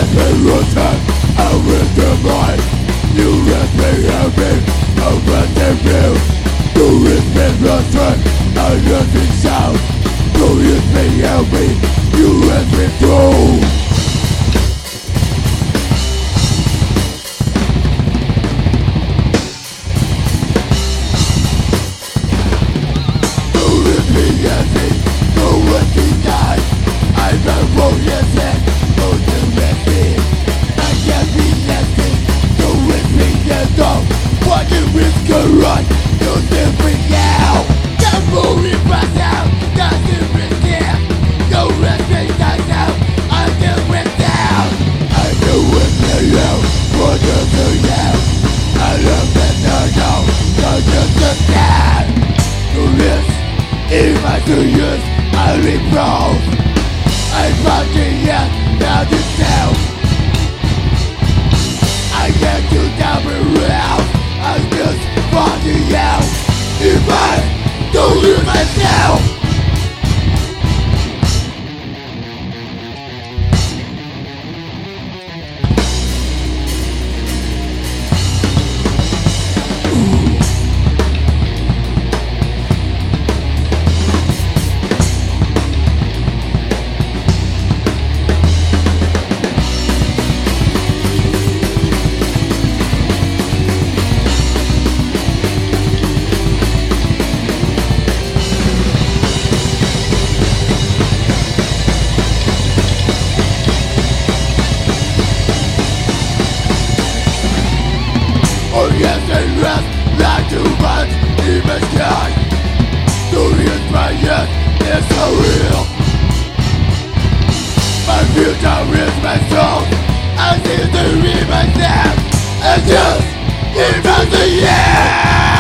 return, I will survive. You let me help me, over the view. You let me return, I let it shout. You let me help me, you let me through. Run, you'll never now. The movie runs out, doesn't resist. No respect us out, I do it down. I do it to you, what do to you? I love it to you, don't just understand. To this, if I do use, I reprove. I'm fucking yet, now this now. I get you down around, I just fucking out. If I don't lose myself. Yes and rest, not too much, even sky. Stories my yes, it's so real. My future is my soul. I see the read myself, and just give us a yeah.